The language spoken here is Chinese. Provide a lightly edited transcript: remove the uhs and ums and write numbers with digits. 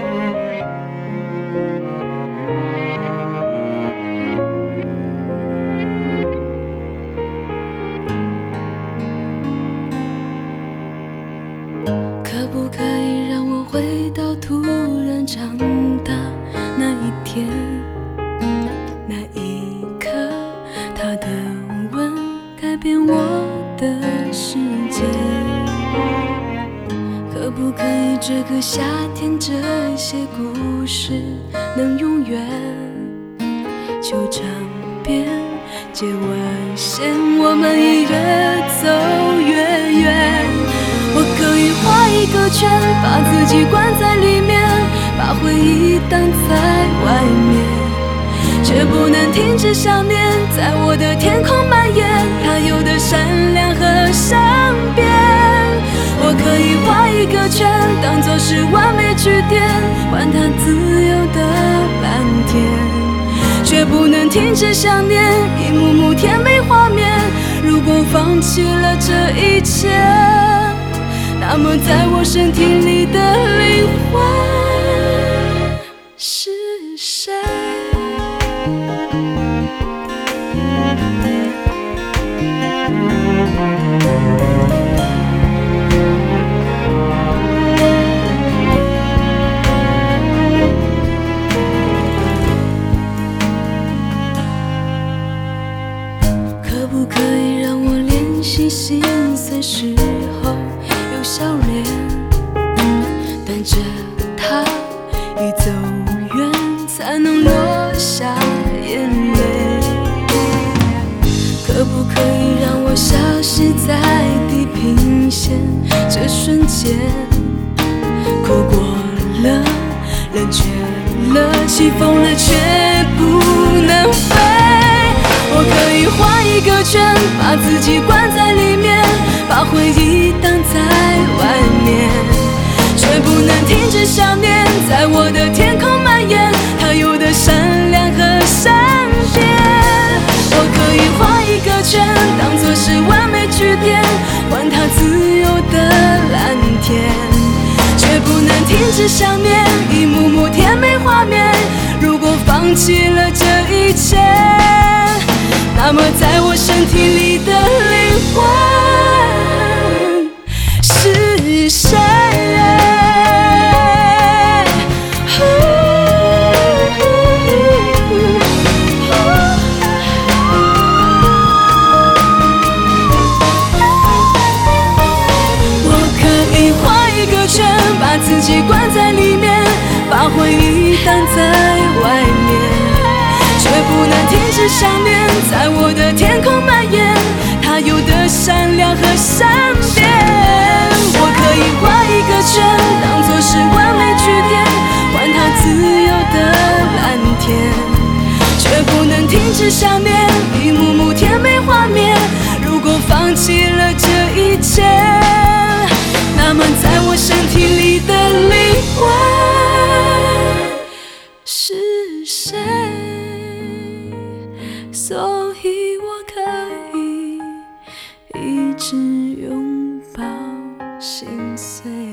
可不可以让我回到突然长大那一天？那一刻，他的吻改变我的世界。可不可以这个夏天，这些故事能永远？就这边接完线，我们已越走越远。我可以画一个圈，把自己关在里面，把回忆挡在外面，却不能停止想念，在我的天空蔓延，它有的善良和善变。我可以画一个圈，当作是完美句点，还它自由的蓝天，却不能停止想念，一幕幕甜美画面。如果放弃了这一切，那么在我身体里的灵魂是谁？可不可以让我练习心碎时候有笑脸，等着他一走远才能落下眼泪？可不可以让我消失在地平线这瞬间？哭过了，冷却了，起风了，却不能飞。我可以画一个圈，把自己关在里面，把回忆挡在外面，却不能停止想念，在我的天空蔓延，它有的善良和善变。我可以画一个圈，当作是完美句点，还它自由的蓝天，却不能停止想念，一幕幕甜美画面。如果放弃了这一切，那么在我身体里的灵魂是谁？我可以画一个圈，把自己关在里面，把回忆挡在外面，却不能停止想念，在我的天空蔓延，它有的善良和善变。我可以画一个圈，当作是完美句点，还它自由的蓝天，却不能停止想念，一幕幕甜美画面。如果放弃了这一切，那么在我身体里的灵魂是谁？所以我可以一直拥抱心碎。